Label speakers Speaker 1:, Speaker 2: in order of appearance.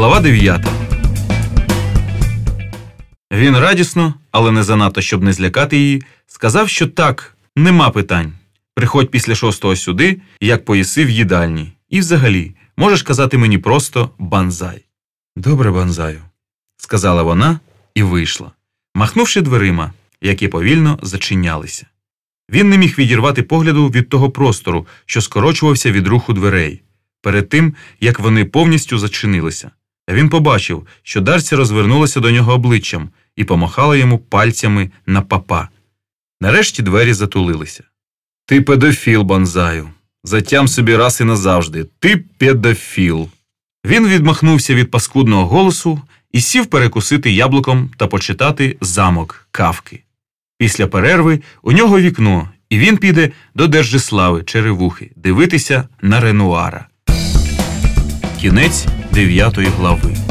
Speaker 1: Глава 9. Він радісно, але не занадто, щоб не злякати її, сказав, що так, нема питань. Приходь після 6-го сюди, як поїси в їдальні. І взагалі, можеш казати мені просто «банзай». «Добре, банзаю», – сказала вона і вийшла, махнувши дверима, які повільно зачинялися. Він не міг відірвати погляду від того простору, що скорочувався від руху дверей, перед тим, як вони повністю зачинилися. Він побачив, що Дарсі розвернулася до нього обличчям і помахала йому пальцями на папа. Нарешті двері затулилися. «Ти педофіл, банзаю. Затям собі раз і назавжди. Ти педофіл». Він відмахнувся від паскудного голосу і сів перекусити яблуком та почитати «Замок» Кафки. Після перерви у нього вікно, і він піде до Держислави Черевухи дивитися на Ренуара. Кінець 9 глави.